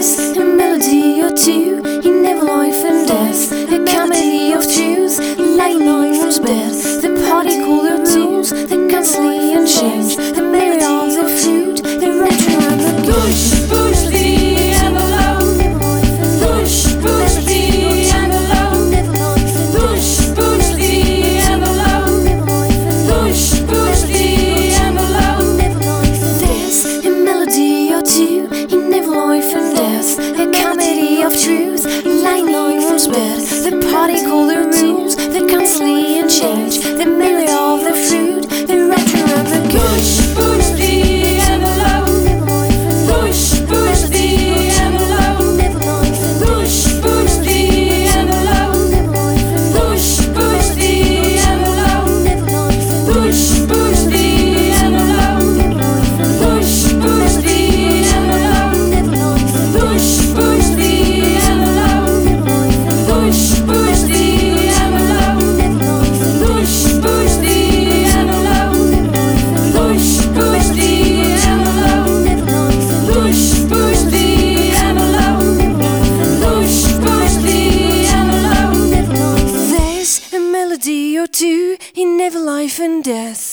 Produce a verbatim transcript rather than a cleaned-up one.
There's a melody or two in never life and death, a comedy of truth, lying on one's bed. The party call their tunes, the constantly and change, the merit of the fruit, the retro and the push, push the envelope, push, push the envelope, push, push the envelope, push, push the envelope. There's a melody or two in never life and death, a comedy of truth, lying on one's bed. The party call their tunes, the constantly and change, the merit of the fruit, the retro and the push, push the envelope, push, push the envelope, push, push the envelope, push, push the envelope, push, push the envelope, push, push the envelope, push, push the envelope, push, push the envelope, push, push the envelope, push, push the envelope, push, push the envelope, push, push the envelope. There's a melody or two in every life and death.